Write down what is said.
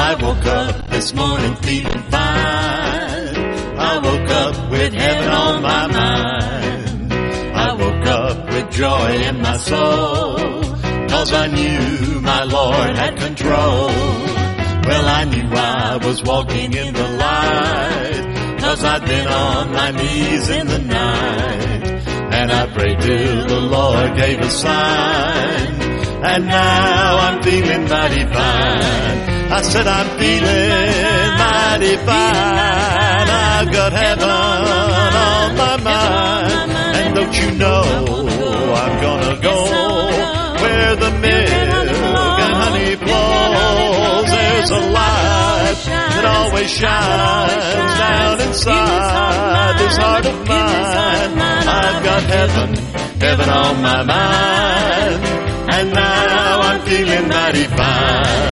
I woke up this morning feeling fine. I woke up with heaven on my mind. I woke up with joy in my soul, 'cause I knew my Lord had control. Well, I knew I was walking in the light, 'cause I'd been on my knees in the night. And I prayed till the Lord gave a sign, and now I'm feeling mighty fine. I said I'm feeling mighty fine. I've got heaven on my mind. And don't you know I'm gonna go where the milk and honey flows. There's a light that always shines down inside this heart of mine. I've got heaven, heaven on my mind, and now I'm feeling mighty fine.